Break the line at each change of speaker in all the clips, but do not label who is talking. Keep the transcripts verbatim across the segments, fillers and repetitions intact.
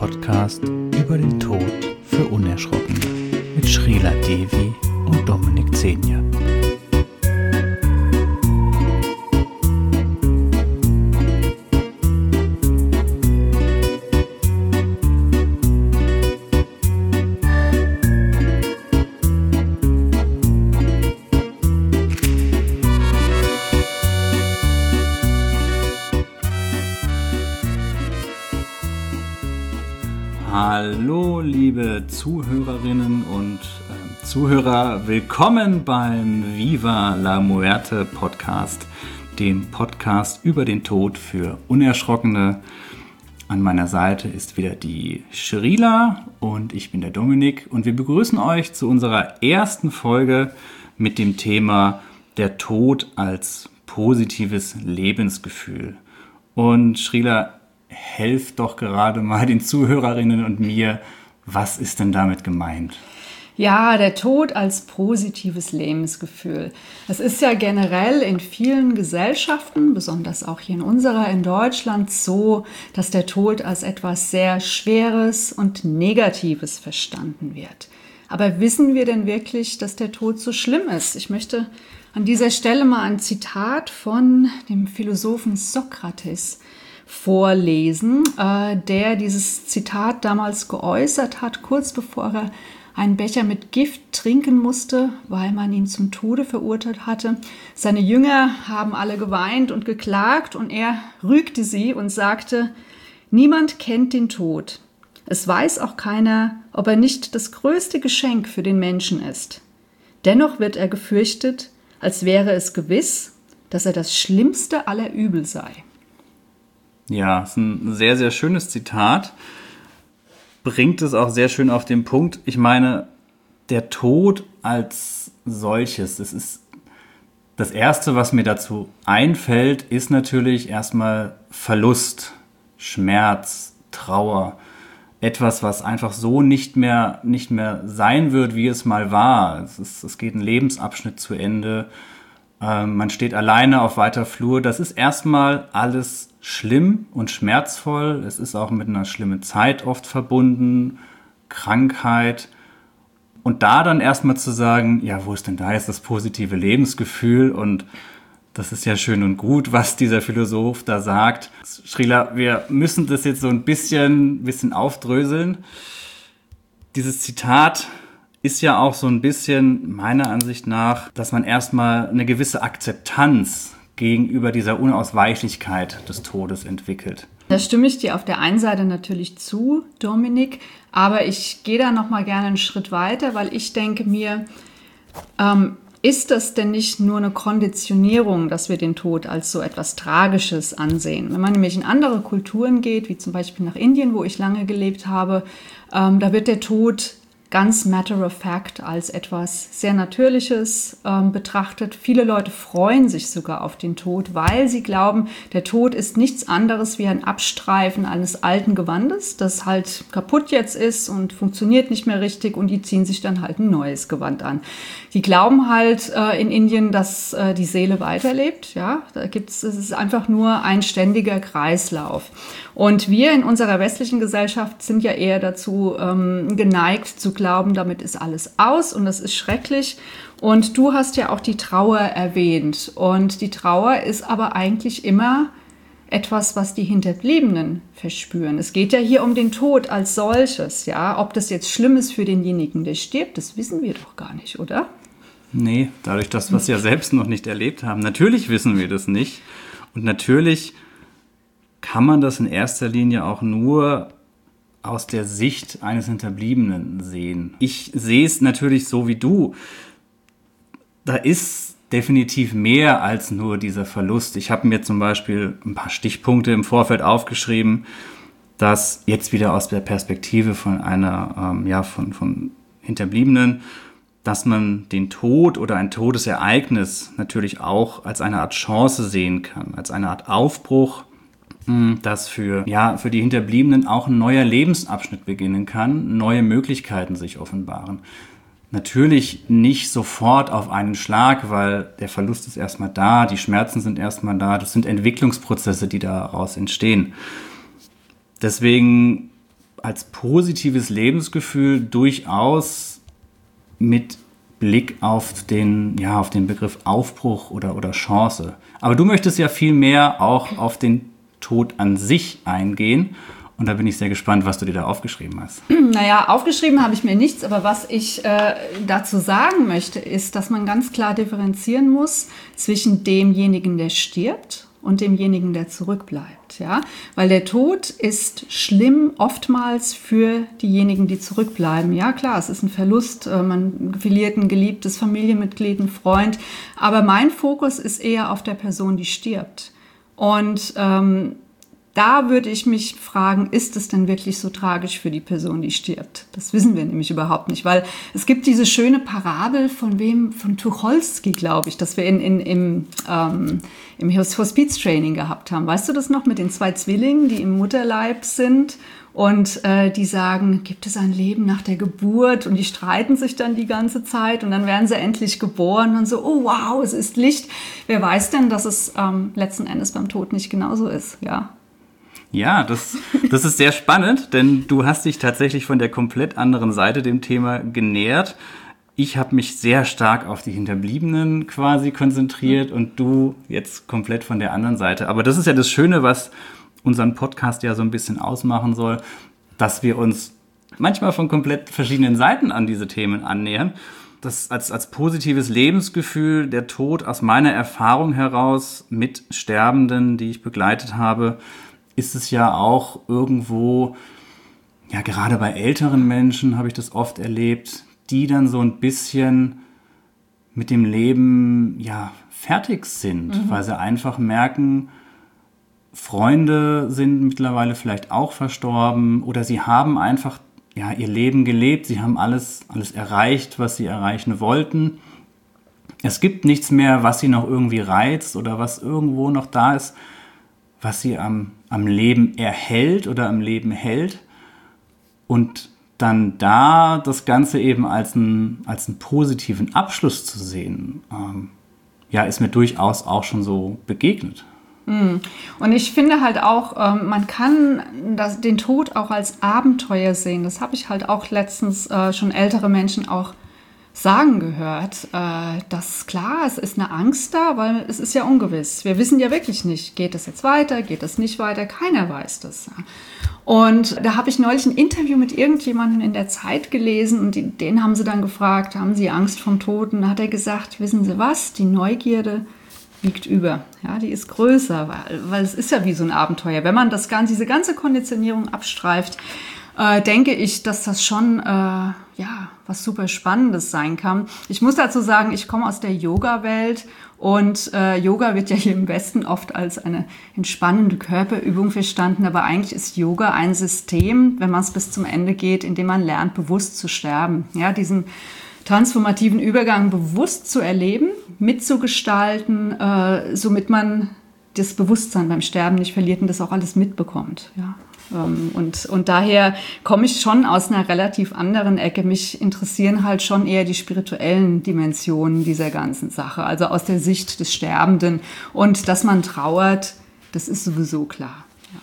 Podcast über den Tod für Unerschrockene mit Srila Devi und Dominik Zenia. Hallo liebe Zuhörerinnen und äh, Zuhörer, willkommen beim Viva la Muerte Podcast, dem Podcast über den Tod für Unerschrockene. An meiner Seite ist wieder die Srila und ich bin der Dominik und wir begrüßen euch zu unserer ersten Folge mit dem Thema der Tod als positives Lebensgefühl. Und Srila, helft doch gerade mal den Zuhörerinnen und mir, was ist denn damit gemeint?
Ja, der Tod als positives Lebensgefühl. Es ist ja generell in vielen Gesellschaften, besonders auch hier in unserer, in Deutschland, so, dass der Tod als etwas sehr Schweres und Negatives verstanden wird. Aber wissen wir denn wirklich, dass der Tod so schlimm ist? Ich möchte an dieser Stelle mal ein Zitat von dem Philosophen Sokrates vorlesen, äh, der dieses Zitat damals geäußert hat, kurz bevor er einen Becher mit Gift trinken musste, weil man ihn zum Tode verurteilt hatte. Seine Jünger haben alle geweint und geklagt und er rügte sie und sagte: Niemand kennt den Tod. Es weiß auch keiner, ob er nicht das größte Geschenk für den Menschen ist. Dennoch wird er gefürchtet, als wäre es gewiss, dass er das schlimmste aller Übel sei.
Ja, ist ein sehr, sehr schönes Zitat. Bringt es auch sehr schön auf den Punkt. Ich meine, der Tod als solches, das ist das Erste, was mir dazu einfällt, ist natürlich erstmal Verlust, Schmerz, Trauer. Etwas, was einfach so nicht mehr, nicht mehr sein wird, wie es mal war. Es ist, es geht ein Lebensabschnitt zu Ende. Ähm, man steht alleine auf weiter Flur. Das ist erstmal alles schlimm und schmerzvoll. Es ist auch mit einer schlimmen Zeit oft verbunden, Krankheit. Und da dann erstmal zu sagen, ja, wo ist denn da jetzt das positive Lebensgefühl? Und das ist ja schön und gut, was dieser Philosoph da sagt. Srila, wir müssen das jetzt so ein bisschen, bisschen aufdröseln. Dieses Zitat ist ja auch so ein bisschen, meiner Ansicht nach, dass man erstmal eine gewisse Akzeptanz gegenüber dieser Unausweichlichkeit des Todes entwickelt.
Da stimme ich dir auf der einen Seite natürlich zu, Dominik, aber ich gehe da noch mal gerne einen Schritt weiter, weil ich denke mir, ähm, ist das denn nicht nur eine Konditionierung, dass wir den Tod als so etwas Tragisches ansehen? Wenn man nämlich in andere Kulturen geht, wie zum Beispiel nach Indien, wo ich lange gelebt habe, ähm, da wird der Tod ganz matter of fact als etwas sehr Natürliches ähm, betrachtet. Viele Leute freuen sich sogar auf den Tod, weil sie glauben, der Tod ist nichts anderes wie ein Abstreifen eines alten Gewandes, das halt kaputt jetzt ist und funktioniert nicht mehr richtig und die ziehen sich dann halt ein neues Gewand an. Die glauben halt äh, in Indien, dass äh, die Seele weiterlebt. Ja, da gibt's, es ist einfach nur ein ständiger Kreislauf. Und wir in unserer westlichen Gesellschaft sind ja eher dazu ähm, geneigt zu glauben, damit ist alles aus und das ist schrecklich. Und du hast ja auch die Trauer erwähnt. Und die Trauer ist aber eigentlich immer etwas, was die Hinterbliebenen verspüren. Es geht ja hier um den Tod als solches. Ja, ob das jetzt schlimm ist für denjenigen, der stirbt, das wissen wir doch gar nicht, oder?
Nee, dadurch, dass wir es ja selbst noch nicht erlebt haben. Natürlich wissen wir das nicht. Und natürlich kann man das in erster Linie auch nur aus der Sicht eines Hinterbliebenen sehen. Ich sehe es natürlich so wie du. Da ist definitiv mehr als nur dieser Verlust. Ich habe mir zum Beispiel ein paar Stichpunkte im Vorfeld aufgeschrieben, dass jetzt wieder aus der Perspektive von einer, ähm, ja, von, von Hinterbliebenen, dass man den Tod oder ein Todesereignis natürlich auch als eine Art Chance sehen kann, als eine Art Aufbruch, dass für, ja, für die Hinterbliebenen auch ein neuer Lebensabschnitt beginnen kann, neue Möglichkeiten sich offenbaren. Natürlich nicht sofort auf einen Schlag, weil der Verlust ist erstmal da, die Schmerzen sind erstmal da, das sind Entwicklungsprozesse, die daraus entstehen. Deswegen als positives Lebensgefühl durchaus mit Blick auf den, ja, auf den Begriff Aufbruch oder, oder Chance. Aber du möchtest ja viel mehr auch auf den Tod an sich eingehen. Und da bin ich sehr gespannt, was du dir da aufgeschrieben hast.
Naja, aufgeschrieben habe ich mir nichts, aber was ich äh, dazu sagen möchte, ist, dass man ganz klar differenzieren muss zwischen demjenigen, der stirbt und demjenigen, der zurückbleibt. Ja? Weil der Tod ist schlimm oftmals für diejenigen, die zurückbleiben. Ja klar, es ist ein Verlust, äh, man verliert ein geliebtes Familienmitglied, einen Freund, aber mein Fokus ist eher auf der Person, die stirbt. Und ähm, da würde ich mich fragen, ist es denn wirklich so tragisch für die Person, die stirbt? Das wissen wir nämlich überhaupt nicht, weil es gibt diese schöne Parabel von wem, von Tucholsky, glaube ich, das wir in, in, im, ähm, im Hospiztraining gehabt haben. Weißt du das noch mit den zwei Zwillingen, die im Mutterleib sind und äh, die sagen, gibt es ein Leben nach der Geburt? Und die streiten sich dann die ganze Zeit und dann werden sie endlich geboren und so, oh wow, es ist Licht. Wer weiß denn, dass es ähm, letzten Endes beim Tod nicht genauso ist, ja?
Ja, das, das ist sehr spannend, denn du hast dich tatsächlich von der komplett anderen Seite dem Thema genähert. Ich habe mich sehr stark auf die Hinterbliebenen quasi konzentriert und du jetzt komplett von der anderen Seite. Aber das ist ja das Schöne, was unseren Podcast ja so ein bisschen ausmachen soll, dass wir uns manchmal von komplett verschiedenen Seiten an diese Themen annähern. Das als, als positives Lebensgefühl, der Tod aus meiner Erfahrung heraus mit Sterbenden, die ich begleitet habe, ist es ja auch irgendwo, ja gerade bei älteren Menschen habe ich das oft erlebt, die dann so ein bisschen mit dem Leben ja fertig sind, mhm. weil sie einfach merken, Freunde sind mittlerweile vielleicht auch verstorben oder sie haben einfach ja ihr Leben gelebt, sie haben alles, alles erreicht, was sie erreichen wollten. Es gibt nichts mehr, was sie noch irgendwie reizt oder was irgendwo noch da ist, was sie am, am Leben erhält oder am Leben hält. Und dann da das Ganze eben als, ein, als einen positiven Abschluss zu sehen, ähm, ja, ist mir durchaus auch schon so begegnet.
Und ich finde halt auch, ähm, man kann das, den Tod auch als Abenteuer sehen. Das habe ich halt auch letztens äh, schon ältere Menschen auch sagen gehört, äh, dass klar, es ist eine Angst da, weil es ist ja ungewiss. Wir wissen ja wirklich nicht, geht es jetzt weiter, geht es nicht weiter, keiner weiß das. Und da habe ich neulich ein Interview mit irgendjemandem in der Zeit gelesen und die, den haben sie dann gefragt, haben sie Angst vom Tod? Und da hat er gesagt, wissen Sie was, die Neugierde wiegt über. Ja, die ist größer, weil, weil es ist ja wie so ein Abenteuer. Wenn man das ganze, diese ganze Konditionierung abstreift, äh, denke ich, dass das schon äh, ja, was super Spannendes sein kann. Ich muss dazu sagen, ich komme aus der Yoga-Welt und äh, Yoga wird ja hier im Westen oft als eine entspannende Körperübung verstanden, aber eigentlich ist Yoga ein System, wenn man es bis zum Ende geht, in dem man lernt, bewusst zu sterben. Ja, diesen transformativen Übergang bewusst zu erleben, mitzugestalten, äh, somit man das Bewusstsein beim Sterben nicht verliert und das auch alles mitbekommt. Ja. Ähm, und, und daher komme ich schon aus einer relativ anderen Ecke. Mich interessieren halt schon eher die spirituellen Dimensionen dieser ganzen Sache, also aus der Sicht des Sterbenden. Und dass man trauert, das ist sowieso klar. Ja.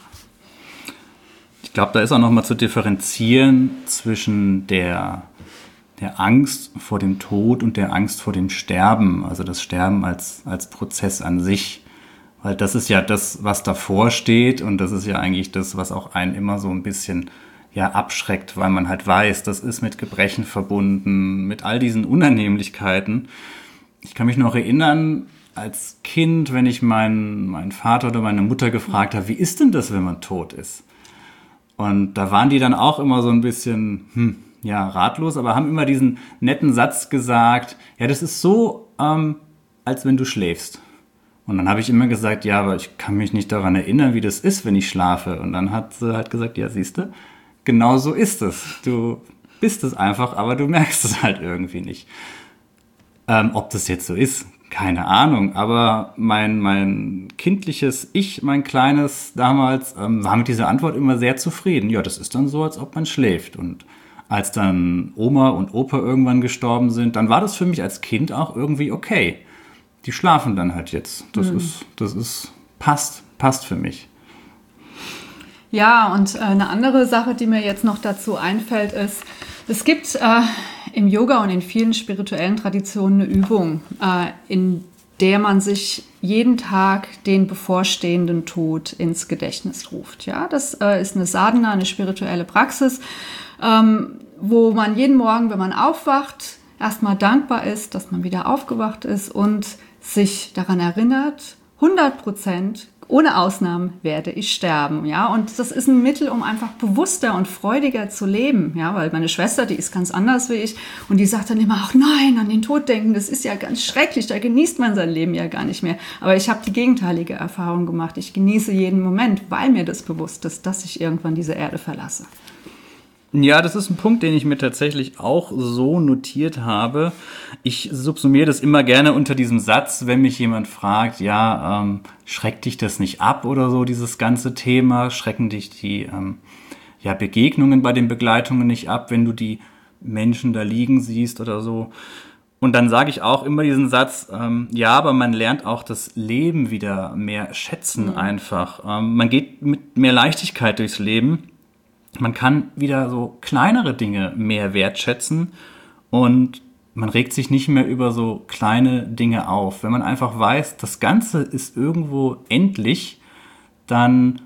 Ich glaube, da ist auch nochmal zu differenzieren zwischen der der Angst vor dem Tod und der Angst vor dem Sterben, also das Sterben als, als Prozess an sich. Weil das ist ja das, was davor steht und das ist ja eigentlich das, was auch einen immer so ein bisschen ja, abschreckt, weil man halt weiß, das ist mit Gebrechen verbunden, mit all diesen Unannehmlichkeiten. Ich kann mich noch erinnern, als Kind, wenn ich meinen, meinen Vater oder meine Mutter gefragt habe, wie ist denn das, wenn man tot ist? Und da waren die dann auch immer so ein bisschen, hm, ja, ratlos, aber haben immer diesen netten Satz gesagt, ja, das ist so, ähm, als wenn du schläfst. Und dann habe ich immer gesagt, ja, aber ich kann mich nicht daran erinnern, wie das ist, wenn ich schlafe. Und dann hat sie halt gesagt, ja, siehst du, genau so ist es. Du bist es einfach, aber du merkst es halt irgendwie nicht. Ähm, ob das jetzt so ist, keine Ahnung. Aber mein, mein kindliches Ich, mein Kleines damals, ähm, war mit dieser Antwort immer sehr zufrieden. Ja, das ist dann so, als ob man schläft. Und als dann Oma und Opa irgendwann gestorben sind, dann war das für mich als Kind auch irgendwie okay. Die schlafen dann halt jetzt. Das mhm. ist, das ist, passt, passt für mich.
Ja, und äh, eine andere Sache, die mir jetzt noch dazu einfällt, ist, es gibt äh, im Yoga und in vielen spirituellen Traditionen eine Übung, äh, in der man sich jeden Tag den bevorstehenden Tod ins Gedächtnis ruft. Ja, das äh, ist eine Sadhana, eine spirituelle Praxis, ähm, wo man jeden Morgen, wenn man aufwacht, erstmal dankbar ist, dass man wieder aufgewacht ist und sich daran erinnert, hundert Prozent ohne Ausnahmen werde ich sterben, ja, und das ist ein Mittel, um einfach bewusster und freudiger zu leben, ja, weil meine Schwester, die ist ganz anders wie ich und die sagt dann immer, ach nein, an den Tod denken, das ist ja ganz schrecklich, da genießt man sein Leben ja gar nicht mehr, aber ich habe die gegenteilige Erfahrung gemacht, ich genieße jeden Moment, weil mir das bewusst ist, dass ich irgendwann diese Erde verlasse.
Ja, das ist ein Punkt, den ich mir tatsächlich auch so notiert habe. Ich subsumiere das immer gerne unter diesem Satz, wenn mich jemand fragt, ja, ähm, schreckt dich das nicht ab oder so, dieses ganze Thema? Schrecken dich die ähm, ja, Begegnungen bei den Begleitungen nicht ab, wenn du die Menschen da liegen siehst oder so? Und dann sage ich auch immer diesen Satz, ähm, ja, aber man lernt auch das Leben wieder mehr schätzen mhm. einfach. Ähm, man geht mit mehr Leichtigkeit durchs Leben. Man kann wieder so kleinere Dinge mehr wertschätzen und man regt sich nicht mehr über so kleine Dinge auf. Wenn man einfach weiß, das Ganze ist irgendwo endlich, dann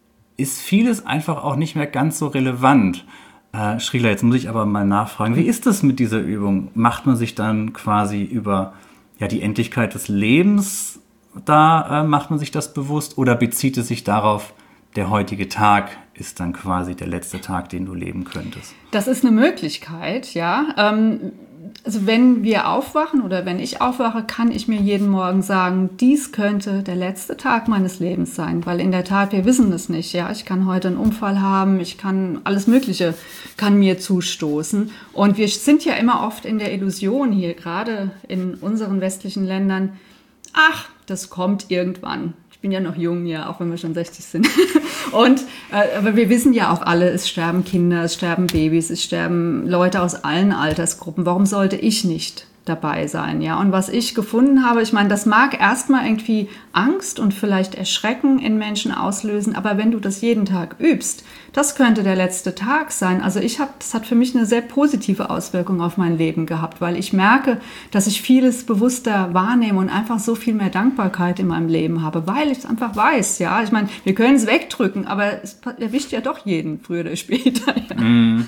ist vieles einfach auch nicht mehr ganz so relevant. Äh, Srila, jetzt muss ich aber mal nachfragen, wie ist das mit dieser Übung? Macht man sich dann quasi über ja, die Endlichkeit des Lebens, da äh, macht man sich das bewusst oder bezieht es sich darauf, der heutige Tag ist dann quasi der letzte Tag, den du leben könntest?
Das ist eine Möglichkeit, ja. Ähm, also wenn wir aufwachen oder wenn ich aufwache, kann ich mir jeden Morgen sagen, dies könnte der letzte Tag meines Lebens sein, weil in der Tat, wir wissen es nicht, ja. Ich kann heute einen Unfall haben, ich kann, alles Mögliche kann mir zustoßen. Und wir sind ja immer oft in der Illusion hier, gerade in unseren westlichen Ländern, ach, das kommt irgendwann. Ich bin ja noch jung, ja, auch wenn wir schon sechzig sind. Und, äh, aber wir wissen ja auch alle, es sterben Kinder, es sterben Babys, es sterben Leute aus allen Altersgruppen. Warum sollte ich nicht dabei sein, ja? Und was ich gefunden habe, ich meine, das mag erstmal irgendwie Angst und vielleicht Erschrecken in Menschen auslösen, aber wenn du das jeden Tag übst, das könnte der letzte Tag sein. Also ich habe, das hat für mich eine sehr positive Auswirkung auf mein Leben gehabt, weil ich merke, dass ich vieles bewusster wahrnehme und einfach so viel mehr Dankbarkeit in meinem Leben habe, weil ich es einfach weiß, ja. Ich meine, wir können es wegdrücken, aber es erwischt ja doch jeden, früher oder später. Ja,
mm.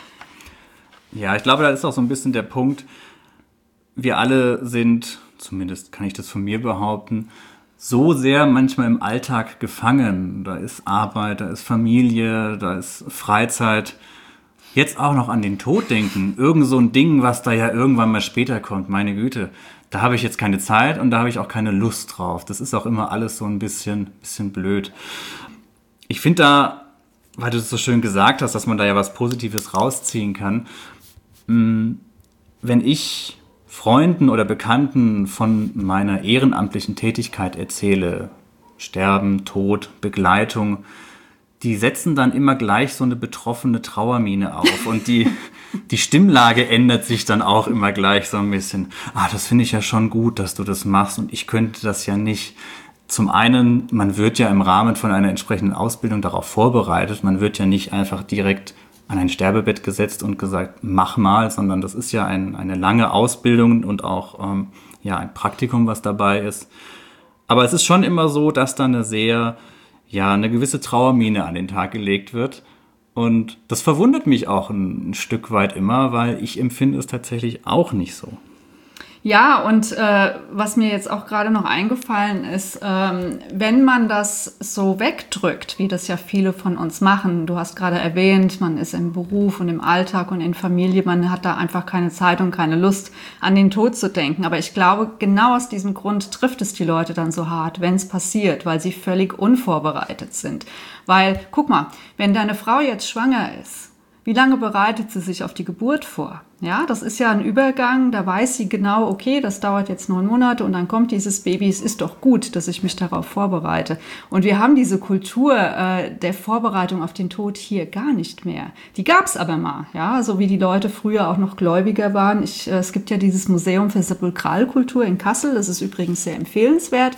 ja, ich glaube, da ist auch so ein bisschen der Punkt, wir alle sind, zumindest kann ich das von mir behaupten, so sehr manchmal im Alltag gefangen. Da ist Arbeit, da ist Familie, da ist Freizeit. Jetzt auch noch an den Tod denken. Irgend so ein Ding, was da ja irgendwann mal später kommt. Meine Güte, da habe ich jetzt keine Zeit und da habe ich auch keine Lust drauf. Das ist auch immer alles so ein bisschen, bisschen blöd. Ich finde da, weil du es so schön gesagt hast, dass man da ja was Positives rausziehen kann. Wenn ich Freunden oder Bekannten von meiner ehrenamtlichen Tätigkeit erzähle, Sterben, Tod, Begleitung, die setzen dann immer gleich so eine betroffene Trauermiene auf und die, die Stimmlage ändert sich dann auch immer gleich so ein bisschen. Ah, das finde ich ja schon gut, dass du das machst und ich könnte das ja nicht. Zum einen, man wird ja im Rahmen von einer entsprechenden Ausbildung darauf vorbereitet, man wird ja nicht einfach direkt an ein Sterbebett gesetzt und gesagt, mach mal, sondern das ist ja ein, eine lange Ausbildung und auch ähm, ja, ein Praktikum, was dabei ist. Aber es ist schon immer so, dass da eine sehr, ja, eine gewisse Trauermiene an den Tag gelegt wird. Und das verwundert mich auch ein, ein Stück weit immer, weil ich empfinde es tatsächlich auch nicht so.
Ja, und äh, was mir jetzt auch gerade noch eingefallen ist, ähm, wenn man das so wegdrückt, wie das ja viele von uns machen, du hast gerade erwähnt, man ist im Beruf und im Alltag und in Familie, man hat da einfach keine Zeit und keine Lust, an den Tod zu denken. Aber ich glaube, genau aus diesem Grund trifft es die Leute dann so hart, wenn es passiert, weil sie völlig unvorbereitet sind. Weil, guck mal, wenn deine Frau jetzt schwanger ist, wie lange bereitet sie sich auf die Geburt vor? Ja, das ist ja ein Übergang, da weiß sie genau, okay, das dauert jetzt neun Monate und dann kommt dieses Baby. Es ist doch gut, dass ich mich darauf vorbereite. Und wir haben diese Kultur äh, der Vorbereitung auf den Tod hier gar nicht mehr. Die gab's aber mal, ja, so wie die Leute früher auch noch gläubiger waren. Ich, äh, es gibt ja dieses Museum für Sepulkralkultur in Kassel, das ist übrigens sehr empfehlenswert.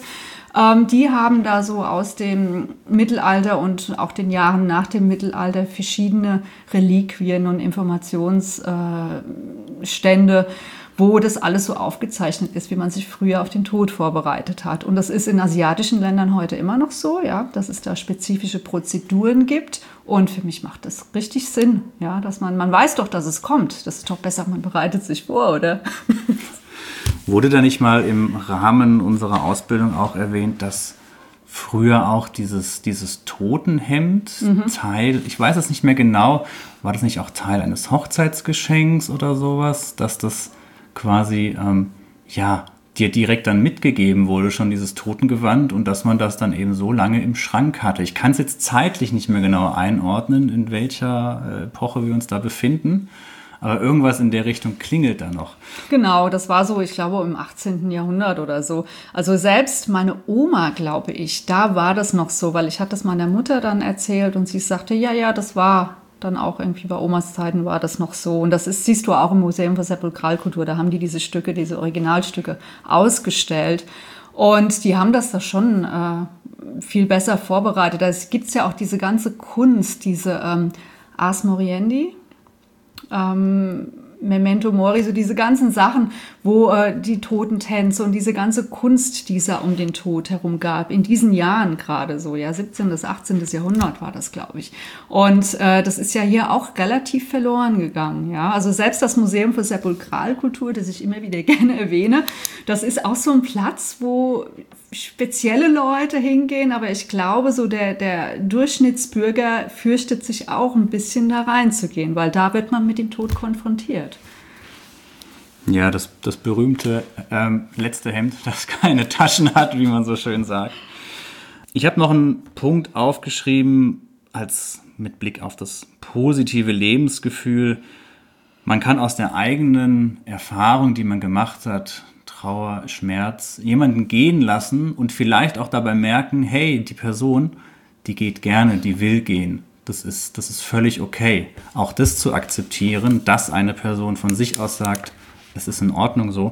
Ähm, die haben da so aus dem Mittelalter und auch den Jahren nach dem Mittelalter verschiedene Reliquien und Informationsstände, äh, wo das alles so aufgezeichnet ist, wie man sich früher auf den Tod vorbereitet hat. Und das ist in asiatischen Ländern heute immer noch so, ja, dass es da spezifische Prozeduren gibt. Und für mich macht das richtig Sinn, ja, dass man, man weiß doch, dass es kommt. Das ist doch besser, man bereitet sich vor, oder?
Wurde da nicht mal im Rahmen unserer Ausbildung auch erwähnt, dass früher auch dieses, dieses Totenhemd mhm. Teil, ich weiß es nicht mehr genau, war das nicht auch Teil eines Hochzeitsgeschenks oder sowas, dass das quasi, ähm, ja, dir direkt dann mitgegeben wurde, schon dieses Totengewand, und dass man das dann eben so lange im Schrank hatte. Ich kann es jetzt zeitlich nicht mehr genau einordnen, in welcher Epoche wir uns da befinden, aber irgendwas in der Richtung klingelt da noch.
Genau, das war so, ich glaube, im achtzehnten Jahrhundert oder so. Also selbst meine Oma, glaube ich, da war das noch so, weil ich hatte das meiner Mutter dann erzählt und sie sagte, ja, ja, das war dann auch irgendwie bei Omas Zeiten war das noch so. Und das ist, siehst du auch im Museum für Sepulkralkultur, da haben die diese Stücke, diese Originalstücke ausgestellt. Und die haben das da schon äh, viel besser vorbereitet. Da gibt es ja auch diese ganze Kunst, diese ähm, Ars Moriendi, ähm, Memento Mori, so diese ganzen Sachen, wo äh, die Totentänze und diese ganze Kunst, die es um den Tod herum gab, in diesen Jahren gerade so, ja, siebzehnten bis achtzehnten Jahrhundert war das, glaube ich. Und äh, das ist ja hier auch relativ verloren gegangen, ja. Also selbst das Museum für Sepulkralkultur, das ich immer wieder gerne erwähne, das ist auch so ein Platz, wo spezielle Leute hingehen, aber ich glaube, so der, der Durchschnittsbürger fürchtet sich auch ein bisschen da reinzugehen, weil da wird man mit dem Tod konfrontiert.
Ja, das, das berühmte ähm, letzte Hemd, das keine Taschen hat, wie man so schön sagt. Ich habe noch einen Punkt aufgeschrieben, als mit Blick auf das positive Lebensgefühl. Man kann aus der eigenen Erfahrung, die man gemacht hat, Trauer, Schmerz, jemanden gehen lassen und vielleicht auch dabei merken, hey, die Person, die geht gerne, die will gehen. Das ist, das ist völlig okay. Auch das zu akzeptieren, dass eine Person von sich aus sagt, es ist in Ordnung so,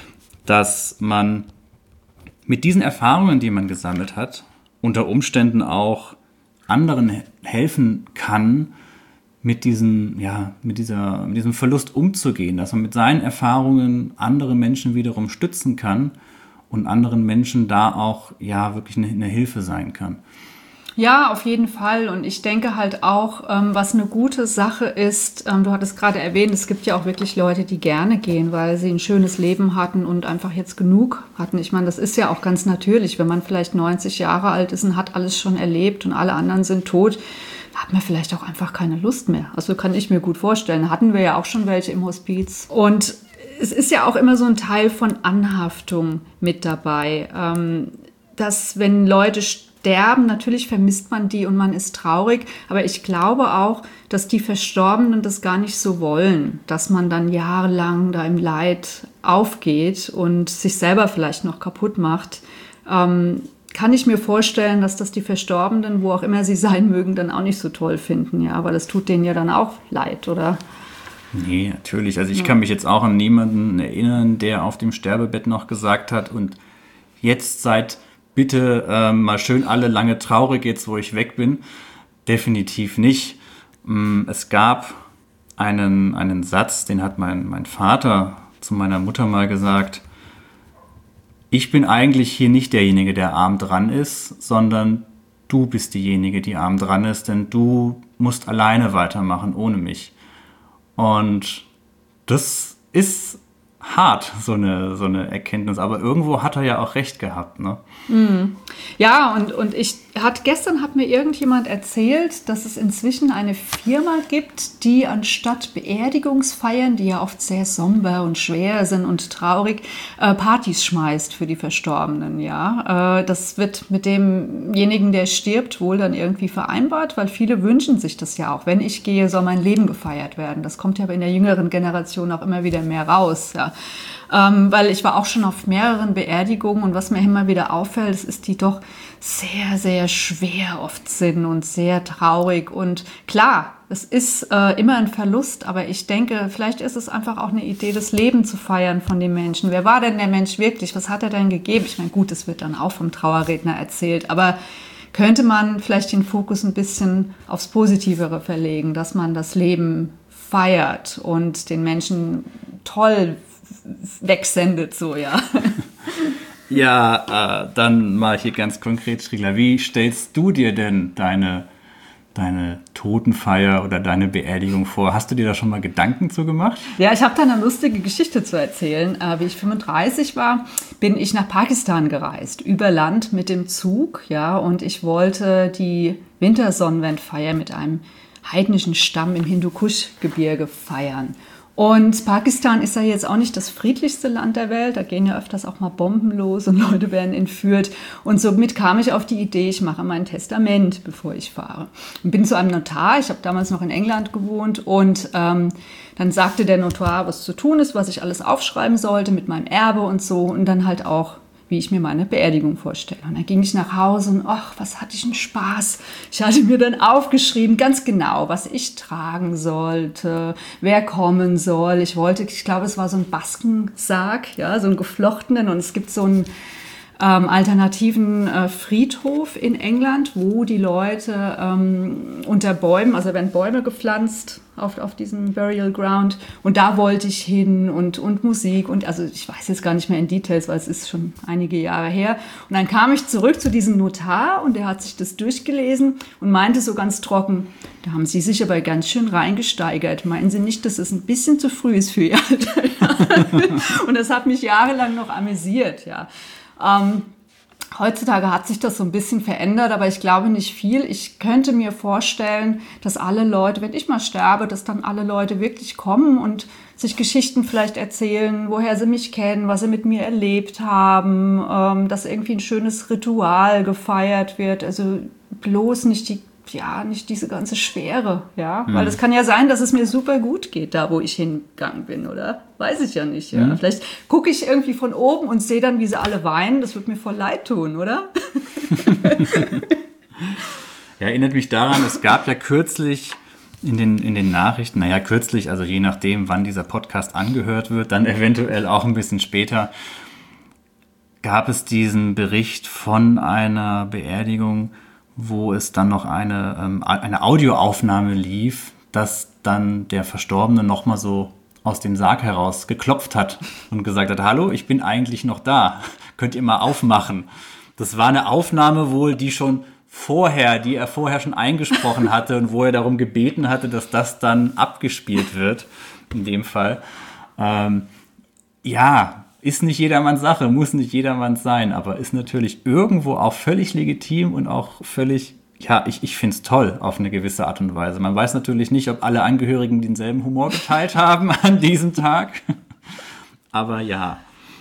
dass man mit diesen Erfahrungen, die man gesammelt hat, unter Umständen auch anderen helfen kann, mit, diesen, ja, mit, dieser, mit diesem Verlust umzugehen, dass man mit seinen Erfahrungen andere Menschen wiederum stützen kann und anderen Menschen da auch ja, wirklich eine, eine Hilfe sein kann.
Ja, auf jeden Fall. Und ich denke halt auch, ähm, was eine gute Sache ist, ähm, du hattest gerade erwähnt, es gibt ja auch wirklich Leute, die gerne gehen, weil sie ein schönes Leben hatten und einfach jetzt genug hatten. Ich meine, das ist ja auch ganz natürlich, wenn man vielleicht neunzig Jahre alt ist und hat alles schon erlebt und alle anderen sind tot, hat man vielleicht auch einfach keine Lust mehr. Also kann ich mir gut vorstellen. Hatten wir ja auch schon welche im Hospiz. Und es ist ja auch immer so ein Teil von Anhaftung mit dabei, ähm, dass wenn Leute sterben, natürlich vermisst man die und man ist traurig, aber ich glaube auch, dass die Verstorbenen das gar nicht so wollen, dass man dann jahrelang da im Leid aufgeht und sich selber vielleicht noch kaputt macht. Ähm, kann ich mir vorstellen, dass das die Verstorbenen, wo auch immer sie sein mögen, dann auch nicht so toll finden, ja, weil das tut denen ja dann auch leid, oder?
Nee, natürlich. Also ich ja. kann mich jetzt auch an niemanden erinnern, der auf dem Sterbebett noch gesagt hat, und jetzt seid bitte ähm, mal schön alle lange traurig, jetzt wo ich weg bin. Definitiv nicht. Es gab einen, einen Satz, den hat mein, mein Vater zu meiner Mutter mal gesagt: Ich bin eigentlich hier nicht derjenige, der arm dran ist, sondern du bist diejenige, die arm dran ist, denn du musst alleine weitermachen ohne mich. Und das ist hart, so eine, so eine Erkenntnis, aber irgendwo hat er ja auch recht gehabt, ne?
Mm. Ja, und, und ich hat gestern hat mir irgendjemand erzählt, dass es inzwischen eine Firma gibt, die anstatt Beerdigungsfeiern, die ja oft sehr somber und schwer sind und traurig, äh, Partys schmeißt für die Verstorbenen, ja. Äh, das wird mit demjenigen, der stirbt, wohl dann irgendwie vereinbart, weil viele wünschen sich das ja auch. Wenn ich gehe, soll mein Leben gefeiert werden. Das kommt ja aber in der jüngeren Generation auch immer wieder mehr raus, ja. Ähm, weil ich war auch schon auf mehreren Beerdigungen und was mir immer wieder auffällt, ist, ist die doch sehr, sehr schwer oft sind und sehr traurig. Und klar, es ist äh, immer ein Verlust, aber ich denke, vielleicht ist es einfach auch eine Idee, das Leben zu feiern von dem Menschen. Wer war denn der Mensch wirklich? Was hat er denn gegeben? Ich meine, gut, das wird dann auch vom Trauerredner erzählt, aber könnte man vielleicht den Fokus ein bisschen aufs Positivere verlegen, dass man das Leben feiert und den Menschen toll wegsendet, so, ja.
Ja, äh, dann mal hier ganz konkret, Striegler, wie stellst du dir denn deine, deine Totenfeier oder deine Beerdigung vor? Hast du dir da schon mal Gedanken zu gemacht?
Ja, ich habe da eine lustige Geschichte zu erzählen. Äh, wie ich fünfunddreißig war, bin ich nach Pakistan gereist, über Land mit dem Zug, ja, und ich wollte die Wintersonnenwendfeier mit einem heidnischen Stamm im Hindukusch-Gebirge feiern. Und Pakistan ist ja jetzt auch nicht das friedlichste Land der Welt. Da gehen ja öfters auch mal Bomben los und Leute werden entführt. Und somit kam ich auf die Idee, ich mache mein Testament, bevor ich fahre. Und bin zu einem Notar. Ich habe damals noch in England gewohnt. Und ähm, dann sagte der Notar, was zu tun ist, was ich alles aufschreiben sollte mit meinem Erbe und so. Und dann halt auch, wie ich mir meine Beerdigung vorstelle. Und dann ging ich nach Hause und ach, was hatte ich einen Spaß. Ich hatte mir dann aufgeschrieben, ganz genau, was ich tragen sollte, wer kommen soll. Ich wollte, ich glaube, es war so ein Baskensarg, ja, so einen geflochtenen. Und es gibt so einen ähm, alternativen äh, Friedhof in England, wo die Leute ähm, unter Bäumen, also werden Bäume gepflanzt auf, auf diesem Burial Ground, und da wollte ich hin und, und Musik und also ich weiß jetzt gar nicht mehr in Details, weil es ist schon einige Jahre her. Und dann kam ich zurück zu diesem Notar und der hat sich das durchgelesen und meinte so ganz trocken, da haben Sie sich aber ganz schön reingesteigert. Meinen Sie nicht, dass es ein bisschen zu früh ist für Ihr Alter? Und das hat mich jahrelang noch amüsiert, ja. Ähm, Heutzutage hat sich das so ein bisschen verändert, aber ich glaube nicht viel. Ich könnte mir vorstellen, dass alle Leute, wenn ich mal sterbe, dass dann alle Leute wirklich kommen und sich Geschichten vielleicht erzählen, woher sie mich kennen, was sie mit mir erlebt haben, ähm, dass irgendwie ein schönes Ritual gefeiert wird. Also bloß nicht die ja, nicht diese ganze Schwere, ja, mhm. Weil es kann ja sein, dass es mir super gut geht, da wo ich hingegangen bin, oder? Weiß ich ja nicht, ja. Mhm. Vielleicht gucke ich irgendwie von oben und sehe dann, wie sie alle weinen, das wird mir voll leid tun, oder?
Ja, erinnert mich daran, es gab ja kürzlich in den, in den Nachrichten, naja, kürzlich, also je nachdem, wann dieser Podcast angehört wird, dann eventuell auch ein bisschen später, gab es diesen Bericht von einer Beerdigung, wo es dann noch eine, ähm, eine Audioaufnahme lief, dass dann der Verstorbene nochmal so aus dem Sarg heraus geklopft hat und gesagt hat, hallo, ich bin eigentlich noch da, könnt ihr mal aufmachen. Das war eine Aufnahme wohl, die schon vorher, die er vorher schon eingesprochen hatte und wo er darum gebeten hatte, dass das dann abgespielt wird, in dem Fall. Ähm, ja, ist nicht jedermanns Sache, muss nicht jedermanns sein, aber ist natürlich irgendwo auch völlig legitim und auch völlig, ja, ich, ich finde es toll auf eine gewisse Art und Weise. Man weiß natürlich nicht, ob alle Angehörigen denselben Humor geteilt haben an diesem Tag, aber ja.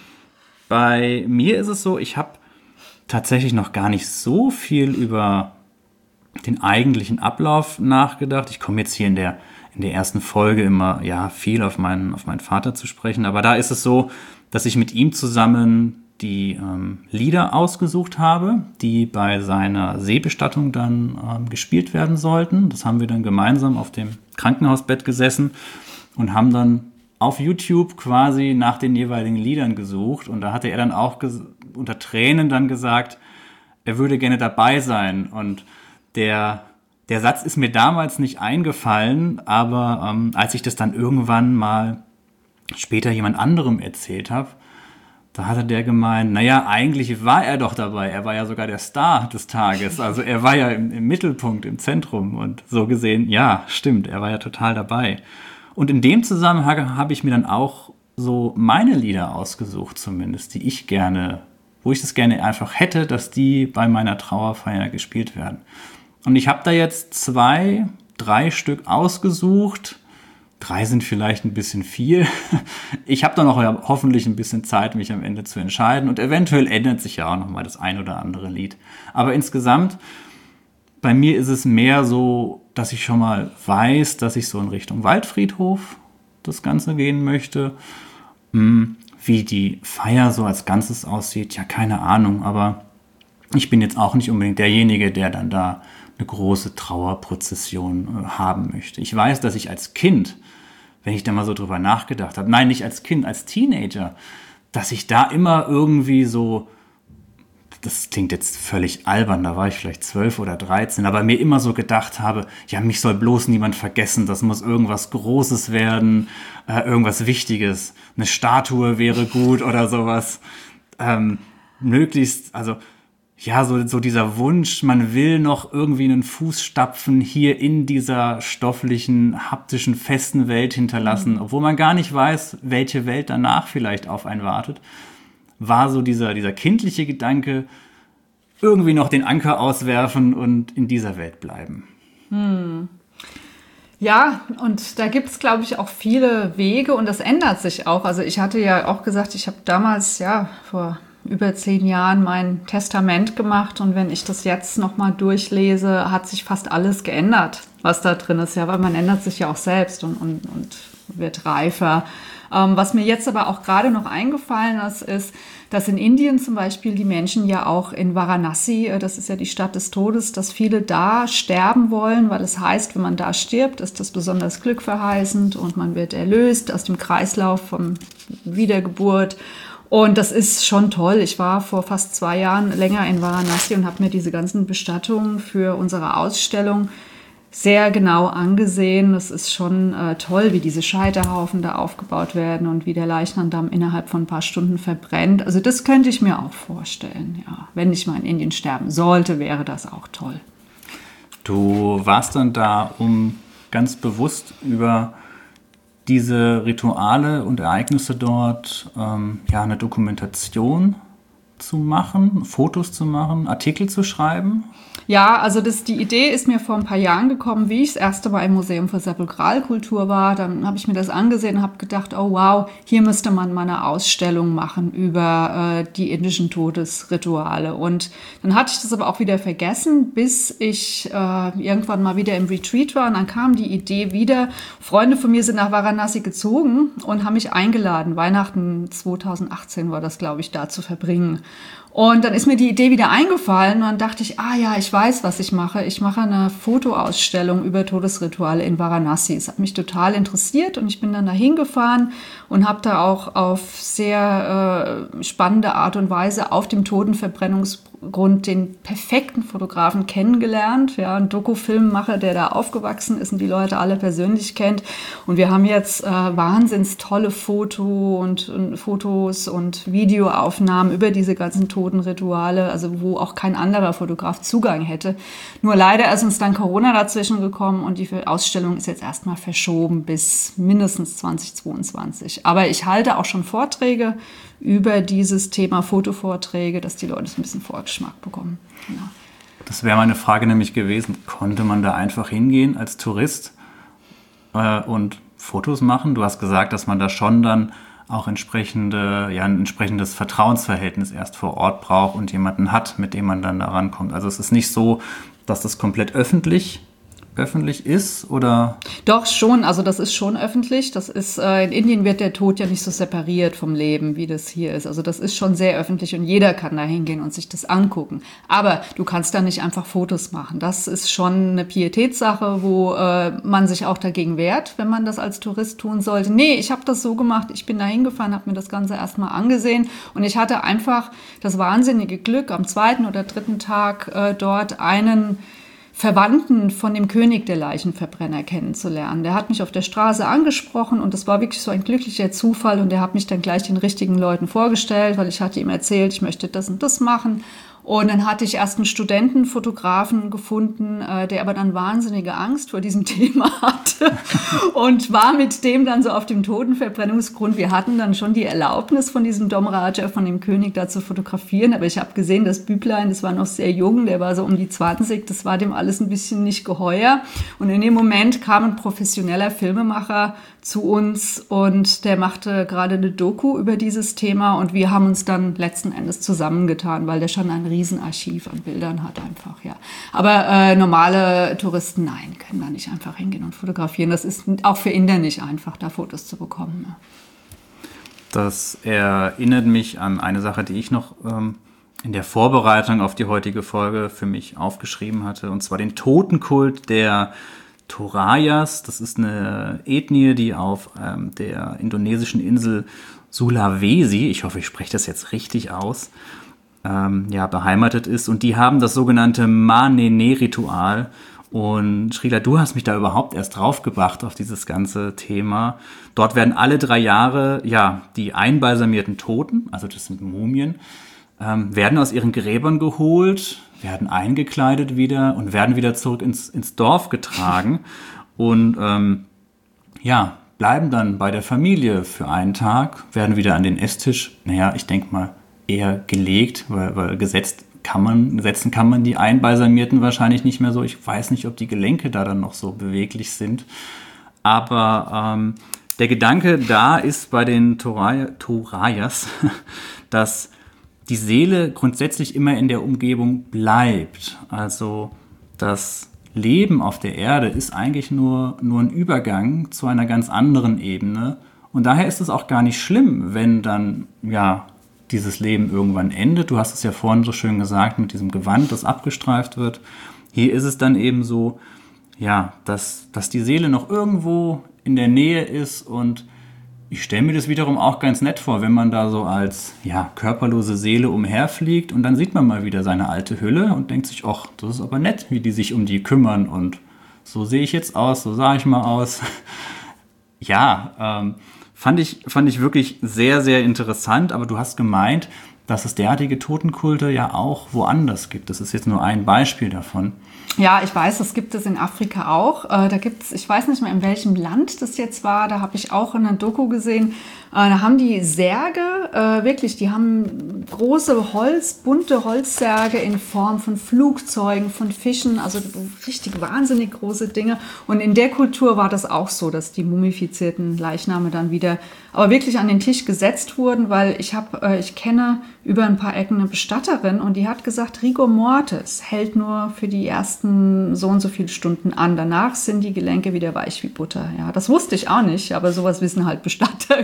Bei mir ist es so, ich habe tatsächlich noch gar nicht so viel über den eigentlichen Ablauf nachgedacht. Ich komme jetzt hier in der, in der ersten Folge immer ja viel auf meinen, auf meinen Vater zu sprechen, aber da ist es so, dass ich mit ihm zusammen die ähm, Lieder ausgesucht habe, die bei seiner Seebestattung dann ähm, gespielt werden sollten. Das haben wir dann gemeinsam auf dem Krankenhausbett gesessen und haben dann auf YouTube quasi nach den jeweiligen Liedern gesucht. Und da hatte er dann auch ges- unter Tränen dann gesagt, er würde gerne dabei sein. Und der, der Satz ist mir damals nicht eingefallen, aber ähm, als ich das dann irgendwann mal später jemand anderem erzählt habe, da hatte der gemeint, naja, eigentlich war er doch dabei. Er war ja sogar der Star des Tages. Also er war ja im, im Mittelpunkt, im Zentrum. Und so gesehen, ja, stimmt, er war ja total dabei. Und in dem Zusammenhang habe ich mir dann auch so meine Lieder ausgesucht zumindest, die ich gerne, wo ich das gerne einfach hätte, dass die bei meiner Trauerfeier gespielt werden. Und ich habe da jetzt zwei, drei Stück ausgesucht. Drei sind vielleicht ein bisschen viel. Ich habe da noch ja hoffentlich ein bisschen Zeit, mich am Ende zu entscheiden. Und eventuell ändert sich ja auch noch mal das ein oder andere Lied. Aber insgesamt, bei mir ist es mehr so, dass ich schon mal weiß, dass ich so in Richtung Waldfriedhof das Ganze gehen möchte. Wie die Feier so als Ganzes aussieht, ja, keine Ahnung. Aber ich bin jetzt auch nicht unbedingt derjenige, der dann da eine große Trauerprozession äh, haben möchte. Ich weiß, dass ich als Kind, wenn ich da mal so drüber nachgedacht habe, nein, nicht als Kind, als Teenager, dass ich da immer irgendwie so, das klingt jetzt völlig albern, da war ich vielleicht zwölf oder dreizehn, aber mir immer so gedacht habe, ja, mich soll bloß niemand vergessen, das muss irgendwas Großes werden, äh, irgendwas Wichtiges, eine Statue wäre gut oder sowas. Ähm, möglichst, also ja, so, so dieser Wunsch, man will noch irgendwie einen Fußstapfen hier in dieser stofflichen, haptischen, festen Welt hinterlassen, mhm. obwohl man gar nicht weiß, welche Welt danach vielleicht auf einen wartet, war so dieser, dieser kindliche Gedanke, irgendwie noch den Anker auswerfen und in dieser Welt bleiben.
Hm. Ja, und da gibt es, glaube ich, auch viele Wege und das ändert sich auch. Also ich hatte ja auch gesagt, ich habe damals, ja, vor über zehn Jahren mein Testament gemacht und wenn ich das jetzt nochmal durchlese, hat sich fast alles geändert, was da drin ist, ja, weil man ändert sich ja auch selbst und, und, und wird reifer. Ähm, was mir jetzt aber auch gerade noch eingefallen ist, ist, dass in Indien zum Beispiel die Menschen ja auch in Varanasi, das ist ja die Stadt des Todes, dass viele da sterben wollen, weil es heißt, wenn man da stirbt, ist das besonders glückverheißend und man wird erlöst aus dem Kreislauf von Wiedergeburt. Und das ist schon toll. Ich war vor fast zwei Jahren länger in Varanasi und habe mir diese ganzen Bestattungen für unsere Ausstellung sehr genau angesehen. Das ist schon äh, toll, wie diese Scheiterhaufen da aufgebaut werden und wie der Leichnam dann innerhalb von ein paar Stunden verbrennt. Also das könnte ich mir auch vorstellen. Ja. Wenn ich mal in Indien sterben sollte, wäre das auch toll.
Du warst dann da, um ganz bewusst über diese Rituale und Ereignisse dort ähm, ja, eine Dokumentation zu machen, Fotos zu machen, Artikel zu schreiben?
Ja, also das, die Idee ist mir vor ein paar Jahren gekommen, wie ich das erste Mal im Museum für Sepulkralkultur war. Dann habe ich mir das angesehen und habe gedacht, oh wow, hier müsste man mal eine Ausstellung machen über äh, die indischen Todesrituale. Und dann hatte ich das aber auch wieder vergessen, bis ich äh, irgendwann mal wieder im Retreat war. Und dann kam die Idee wieder. Freunde von mir sind nach Varanasi gezogen und haben mich eingeladen. Weihnachten zweitausendachtzehn war das, glaube ich, da zu verbringen. Und dann ist mir die Idee wieder eingefallen und dann dachte ich, ah ja, ich weiß, was ich mache. Ich mache eine Fotoausstellung über Todesrituale in Varanasi. Es hat mich total interessiert und ich bin dann da hingefahren und habe da auch auf sehr äh, spannende Art und Weise auf dem Totenverbrennungsgrund den perfekten Fotografen kennengelernt. Ja, ein Dokufilmmacher, der da aufgewachsen ist und die Leute alle persönlich kennt. Und wir haben jetzt äh, wahnsinns tolle Foto und, und Fotos und Videoaufnahmen über diese ganzen Totenrituale, also wo auch kein anderer Fotograf Zugang hätte. Nur leider ist uns dann Corona dazwischen gekommen und die Ausstellung ist jetzt erstmal verschoben bis mindestens zweitausendzweiundzwanzig. Aber ich halte auch schon Vorträge über dieses Thema, Fotovorträge, dass die Leute so ein bisschen Vorgeschmack bekommen. Ja.
Das wäre meine Frage nämlich gewesen. Konnte man da einfach hingehen als Tourist äh, und Fotos machen? Du hast gesagt, dass man da schon dann auch entsprechende, ja, ein entsprechendes Vertrauensverhältnis erst vor Ort braucht und jemanden hat, mit dem man dann da rankommt. Also es ist nicht so, dass das komplett öffentlich öffentlich ist, oder?
Doch, schon. Also das ist schon öffentlich. Das ist, äh, in Indien wird der Tod ja nicht so separiert vom Leben, wie das hier ist. Also das ist schon sehr öffentlich und jeder kann da hingehen und sich das angucken. Aber du kannst da nicht einfach Fotos machen. Das ist schon eine Pietätssache, wo äh, man sich auch dagegen wehrt, wenn man das als Tourist tun sollte. Nee, ich habe das so gemacht. Ich bin da hingefahren, habe mir das Ganze erstmal angesehen und ich hatte einfach das wahnsinnige Glück, am zweiten oder dritten Tag äh, dort einen Verwandten von dem König der Leichenverbrenner kennenzulernen. Der hat mich auf der Straße angesprochen und das war wirklich so ein glücklicher Zufall und der hat mich dann gleich den richtigen Leuten vorgestellt, weil ich hatte ihm erzählt, ich möchte das und das machen. Und dann hatte ich erst einen Studentenfotografen gefunden, äh, der aber dann wahnsinnige Angst vor diesem Thema hatte und war mit dem dann so auf dem Totenverbrennungsgrund. Wir hatten dann schon die Erlaubnis von diesem Domraja, von dem König, da zu fotografieren. Aber ich habe gesehen, das Büblein, das war noch sehr jung, der war so um die zwanzig, das war dem alles ein bisschen nicht geheuer. Und in dem Moment kam ein professioneller Filmemacher zu uns und der machte gerade eine Doku über dieses Thema und wir haben uns dann letzten Endes zusammengetan, weil der schon ein Riesenarchiv an Bildern hat einfach, ja. Aber äh, normale Touristen, nein, können da nicht einfach hingehen und fotografieren. Das ist auch für Inder nicht einfach, da Fotos zu bekommen. Ne?
Das erinnert mich an eine Sache, die ich noch ähm, in der Vorbereitung auf die heutige Folge für mich aufgeschrieben hatte, und zwar den Totenkult der Torayas. Das ist eine Ethnie, die auf ähm, der indonesischen Insel Sulawesi, ich hoffe, ich spreche das jetzt richtig aus, ähm, ja, beheimatet ist. Und die haben das sogenannte Manene-Ritual. Und Srila, du hast mich da überhaupt erst draufgebracht auf dieses ganze Thema. Dort werden alle drei Jahre, ja, die einbalsamierten Toten, also das sind Mumien, ähm, werden aus ihren Gräbern geholt, werden eingekleidet wieder und werden wieder zurück ins, ins Dorf getragen und ähm, ja, bleiben dann bei der Familie für einen Tag, werden wieder an den Esstisch, naja, ich denke mal eher gelegt, weil, weil gesetzt kann man, setzen kann man die Einbalsamierten wahrscheinlich nicht mehr so. Ich weiß nicht, ob die Gelenke da dann noch so beweglich sind, aber ähm, der Gedanke da ist bei den Toraya, Torayas, dass die Seele grundsätzlich immer in der Umgebung bleibt. Also das Leben auf der Erde ist eigentlich nur, nur ein Übergang zu einer ganz anderen Ebene. Und daher ist es auch gar nicht schlimm, wenn dann ja dieses Leben irgendwann endet. Du hast es ja vorhin so schön gesagt mit diesem Gewand, das abgestreift wird. Hier ist es dann eben so, ja, dass, dass die Seele noch irgendwo in der Nähe ist, und ich stelle mir das wiederum auch ganz nett vor, wenn man da so als ja, körperlose Seele umherfliegt und dann sieht man mal wieder seine alte Hülle und denkt sich, ach, das ist aber nett, wie die sich um die kümmern und so sehe ich jetzt aus, so sah ich mal aus. ja, ähm, fand ich, fand ich wirklich sehr, sehr interessant, aber du hast gemeint, dass es derartige Totenkulte ja auch woanders gibt. Das ist jetzt nur ein Beispiel davon.
Ja, ich weiß, das gibt es in Afrika auch. Äh, da gibt es, ich weiß nicht mehr, in welchem Land das jetzt war, da habe ich auch in einer Doku gesehen, äh, da haben die Särge, äh, wirklich, die haben große Holz, bunte Holzsärge in Form von Flugzeugen, von Fischen, also richtig wahnsinnig große Dinge. Und in der Kultur war das auch so, dass die mumifizierten Leichname dann wieder, aber wirklich an den Tisch gesetzt wurden, weil ich habe, äh, ich kenne über ein paar Ecken eine Bestatterin und die hat gesagt, Rigor Mortis hält nur für die ersten so und so viele Stunden an. Danach sind die Gelenke wieder weich wie Butter. Ja, das wusste ich auch nicht, aber sowas wissen halt Bestatter.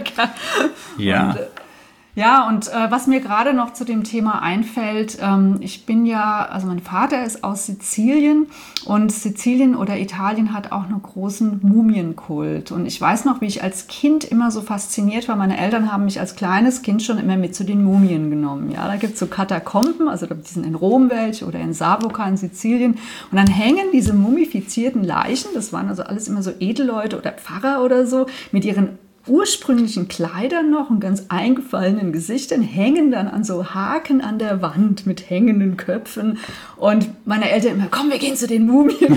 Ja.
Und, äh, Ja, und äh, was mir gerade noch zu dem Thema einfällt, ähm, ich bin ja, also mein Vater ist aus Sizilien und Sizilien oder Italien hat auch einen großen Mumienkult. Und ich weiß noch, wie ich als Kind immer so fasziniert war. Meine Eltern haben mich als kleines Kind schon immer mit zu den Mumien genommen. Ja, da gibt es so Katakomben, also die sind in Rom welche oder in Savoca in Sizilien. Und dann hängen diese mumifizierten Leichen, das waren also alles immer so Edelleute oder Pfarrer oder so, mit ihren ursprünglichen Kleidern noch und ganz eingefallenen Gesichtern, hängen dann an so Haken an der Wand mit hängenden Köpfen. Und meine Eltern immer, komm, wir gehen zu den Mumien.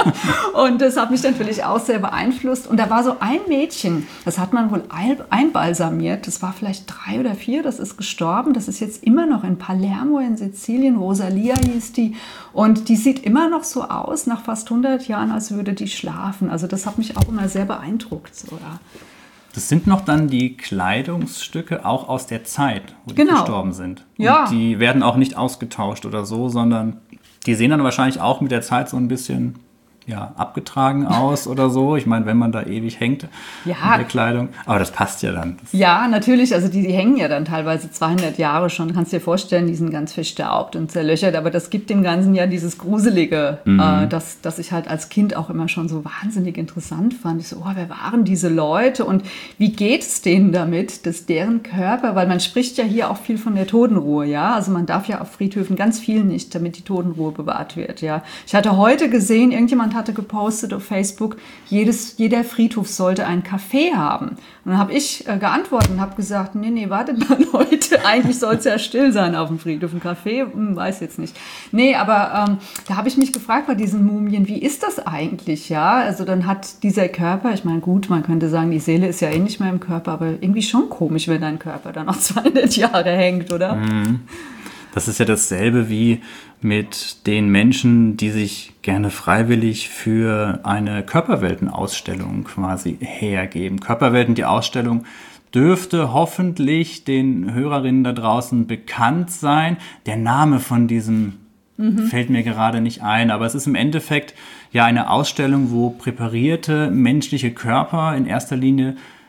Und das hat mich natürlich auch sehr beeinflusst. Und da war so ein Mädchen, das hat man wohl einbalsamiert, das war vielleicht drei oder vier, das ist gestorben. Das ist jetzt immer noch in Palermo in Sizilien, Rosalia hieß die. Und die sieht immer noch so aus, nach fast hundert Jahren, als würde die schlafen. Also das hat mich auch immer sehr beeindruckt. So, ja.
Das sind noch dann die Kleidungsstücke auch aus der Zeit, wo die
genau.
gestorben sind. Und
ja.
die werden auch nicht ausgetauscht oder so, sondern die sehen dann wahrscheinlich auch mit der Zeit so ein bisschen ja, abgetragen aus oder so. Ich meine, wenn man da ewig hängt
ja.
in der Kleidung. Aber das passt ja dann. Das
ja, natürlich. Also die, die hängen ja dann teilweise zweihundert Jahre schon. Kannst dir vorstellen, die sind ganz verstaubt und zerlöchert. Aber das gibt dem Ganzen ja dieses Gruselige, mhm. äh, das, das ich halt als Kind auch immer schon so wahnsinnig interessant fand. Ich so, oh, wer waren diese Leute und wie geht es denen damit, dass deren Körper, weil man spricht ja hier auch viel von der Totenruhe, ja. Also man darf ja auf Friedhöfen ganz viel nicht, damit die Totenruhe bewahrt wird, ja. Ich hatte heute gesehen, irgendjemand hatte gepostet auf Facebook, jedes, jeder Friedhof sollte ein Café haben. Und dann habe ich äh, geantwortet und habe gesagt, nee, nee, wartet mal Leute, eigentlich soll es ja still sein auf dem Friedhof. Ein Café, hm, weiß jetzt nicht. Nee, aber ähm, da habe ich mich gefragt bei diesen Mumien, wie ist das eigentlich, ja? Also dann hat dieser Körper, ich meine, gut, man könnte sagen, die Seele ist ja eh nicht mehr im Körper, aber irgendwie schon komisch, wenn dein Körper dann noch zweihundert Jahre hängt, oder?
Mhm. Das ist ja dasselbe wie mit den Menschen, die sich gerne freiwillig für eine Körperweltenausstellung quasi hergeben. Körperwelten, die Ausstellung dürfte hoffentlich den Hörerinnen da draußen bekannt sein. Der Name von diesem mhm. fällt mir gerade nicht ein, aber es ist im Endeffekt ja eine Ausstellung, wo präparierte menschliche Körper in erster Linie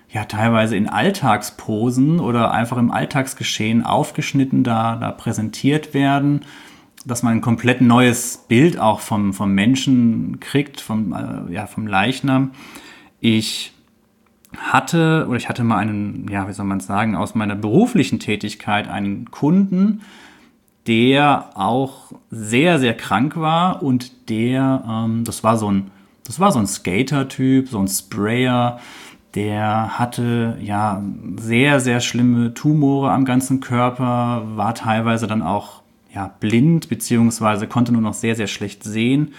ja teilweise in Alltagsposen oder einfach im Alltagsgeschehen aufgeschnitten da, da präsentiert werden, dass man ein komplett neues Bild auch vom, vom Menschen kriegt, vom, äh, ja, vom Leichnam. Ich hatte, oder ich hatte mal einen, ja, wie soll man es sagen, aus meiner beruflichen Tätigkeit einen Kunden, der auch sehr, sehr krank war und der, ähm, das war so ein, das war so ein Skater-Typ, so ein Sprayer, der hatte ja sehr, sehr schlimme Tumore am ganzen Körper, war teilweise dann auch ja, blind, beziehungsweise konnte nur noch sehr, sehr schlecht sehen.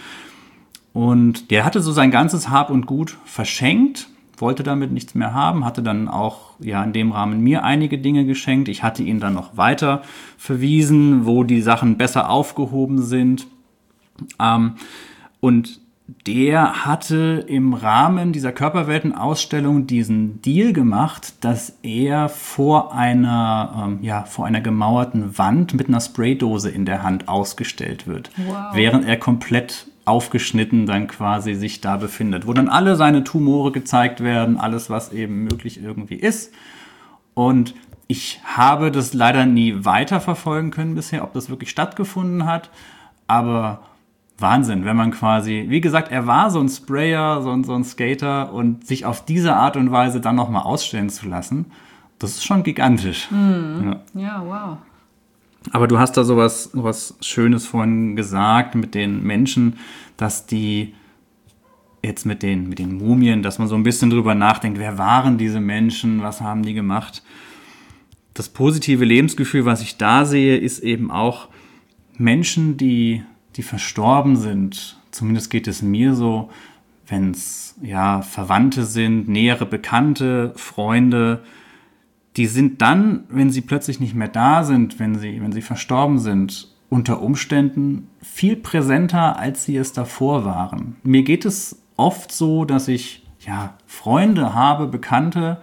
Und der hatte so sein ganzes Hab und Gut verschenkt, wollte damit nichts mehr haben, hatte dann auch ja in dem Rahmen mir einige Dinge geschenkt. Ich hatte ihn dann noch weiter verwiesen, wo die Sachen besser aufgehoben sind. Ähm, und der hatte im Rahmen dieser Körperweltenausstellung diesen Deal gemacht, dass er vor einer, ähm, ja, vor einer gemauerten Wand mit einer Spraydose in der Hand ausgestellt wird. Wow. Während er komplett aufgeschnitten dann quasi sich da befindet. Wo dann alle seine Tumore gezeigt werden, alles, was eben möglich irgendwie ist. Und ich habe das leider nie weiterverfolgen können bisher, ob das wirklich stattgefunden hat. Aber Wahnsinn, wenn man quasi, wie gesagt, er war so ein Sprayer, so ein, so ein Skater und sich auf diese Art und Weise dann nochmal ausstellen zu lassen, das ist schon gigantisch.
Mhm. Ja. ja, wow.
Aber du hast da sowas, sowas Schönes vorhin gesagt mit den Menschen, dass die jetzt mit den, mit den Mumien, dass man so ein bisschen drüber nachdenkt, wer waren diese Menschen, was haben die gemacht? Das positive Lebensgefühl, was ich da sehe, ist eben auch Menschen, die die verstorben sind, zumindest geht es mir so, wenn es ja Verwandte sind, nähere Bekannte, Freunde, die sind dann, wenn sie plötzlich nicht mehr da sind, wenn sie, wenn sie verstorben sind, unter Umständen viel präsenter, als sie es davor waren. Mir geht es oft so, dass ich ja Freunde habe, Bekannte,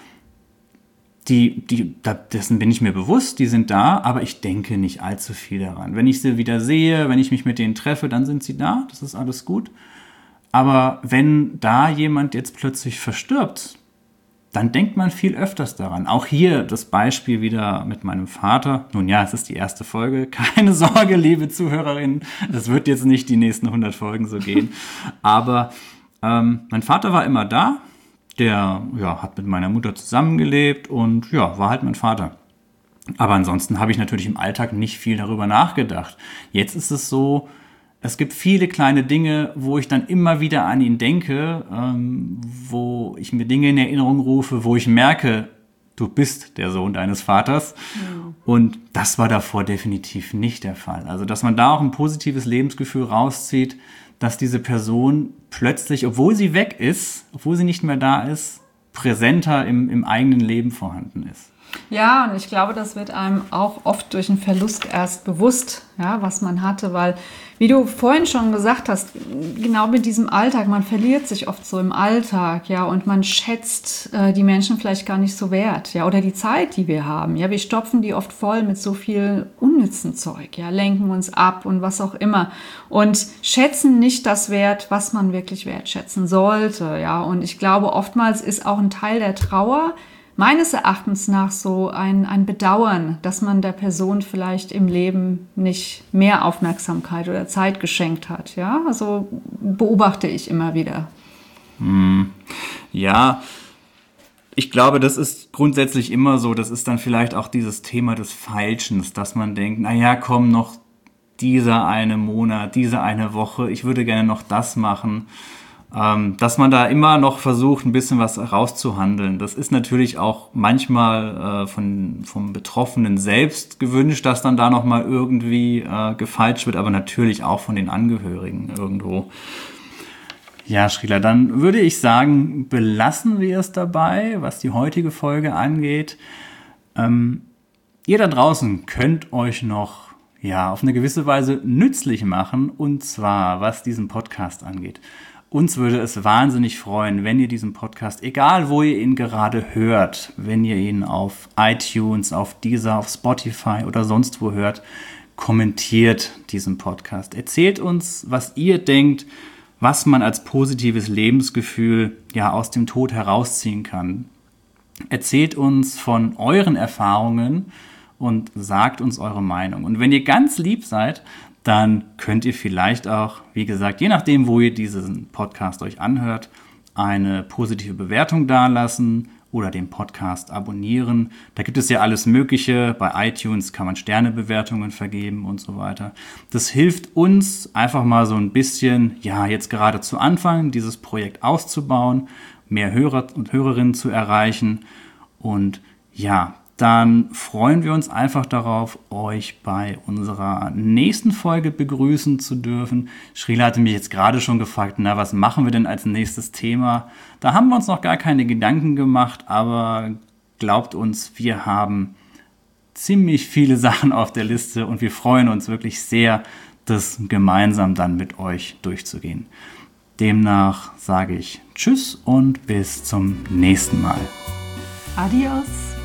Die, die, dessen bin ich mir bewusst, die sind da, aber ich denke nicht allzu viel daran. Wenn ich sie wieder sehe, wenn ich mich mit denen treffe, dann sind sie da, das ist alles gut. Aber wenn da jemand jetzt plötzlich verstirbt, dann denkt man viel öfters daran. Auch hier das Beispiel wieder mit meinem Vater. Nun ja, es ist die erste Folge. Keine Sorge, liebe Zuhörerinnen, das wird jetzt nicht die nächsten hundert Folgen so gehen. Aber ähm, mein Vater war immer da. Der ja, hat mit meiner Mutter zusammengelebt und ja, war halt mein Vater. Aber ansonsten habe ich natürlich im Alltag nicht viel darüber nachgedacht. Jetzt ist es so, es gibt viele kleine Dinge, wo ich dann immer wieder an ihn denke, ähm, wo ich mir Dinge in Erinnerung rufe, wo ich merke, du bist der Sohn deines Vaters. Ja. Und das war davor definitiv nicht der Fall. Also, dass man da auch ein positives Lebensgefühl rauszieht, dass diese Person plötzlich, obwohl sie weg ist, obwohl sie nicht mehr da ist, präsenter im, im eigenen Leben vorhanden ist.
Ja, und ich glaube, das wird einem auch oft durch einen Verlust erst bewusst, ja, was man hatte, weil, wie du vorhin schon gesagt hast, genau mit diesem Alltag, man verliert sich oft so im Alltag, ja, und man schätzt äh, die Menschen vielleicht gar nicht so wert, ja, oder die Zeit, die wir haben, ja, wir stopfen die oft voll mit so viel unnützen Zeug, ja, lenken uns ab und was auch immer und schätzen nicht das wert, was man wirklich wertschätzen sollte, ja, und ich glaube, oftmals ist auch ein Teil der Trauer meines Erachtens nach so ein, ein Bedauern, dass man der Person vielleicht im Leben nicht mehr Aufmerksamkeit oder Zeit geschenkt hat. Ja, also beobachte ich immer wieder.
Hm. Ja, ich glaube, das ist grundsätzlich immer so. Das ist dann vielleicht auch dieses Thema des Falschens, dass man denkt, naja, komm, noch dieser eine Monat, diese eine Woche, ich würde gerne noch das machen. Dass man da immer noch versucht, ein bisschen was rauszuhandeln. Das ist natürlich auch manchmal äh, von, vom Betroffenen selbst gewünscht, dass dann da nochmal irgendwie äh, gefeilscht wird, aber natürlich auch von den Angehörigen irgendwo. Ja, Shrila, dann würde ich sagen, belassen wir es dabei, was die heutige Folge angeht. Ähm, ihr da draußen könnt euch noch ja, auf eine gewisse Weise nützlich machen, und zwar was diesen Podcast angeht. Uns würde es wahnsinnig freuen, wenn ihr diesen Podcast, egal wo ihr ihn gerade hört, wenn ihr ihn auf iTunes, auf Deezer, auf Spotify oder sonst wo hört, kommentiert diesen Podcast. Erzählt uns, was ihr denkt, was man als positives Lebensgefühl ja aus dem Tod herausziehen kann. Erzählt uns von euren Erfahrungen und sagt uns eure Meinung. Und wenn ihr ganz lieb seid, dann könnt ihr vielleicht auch, wie gesagt, je nachdem, wo ihr diesen Podcast euch anhört, eine positive Bewertung dalassen oder den Podcast abonnieren. Da gibt es ja alles Mögliche. Bei iTunes kann man Sternebewertungen vergeben und so weiter. Das hilft uns einfach mal so ein bisschen, ja, jetzt gerade zu Anfang, dieses Projekt auszubauen, mehr Hörer und Hörerinnen zu erreichen. Und ja, dann freuen wir uns einfach darauf, euch bei unserer nächsten Folge begrüßen zu dürfen. Shrila hatte mich jetzt gerade schon gefragt, na, was machen wir denn als nächstes Thema? Da haben wir uns noch gar keine Gedanken gemacht, aber glaubt uns, wir haben ziemlich viele Sachen auf der Liste und wir freuen uns wirklich sehr, das gemeinsam dann mit euch durchzugehen. Demnach sage ich Tschüss und bis zum nächsten Mal.
Adios.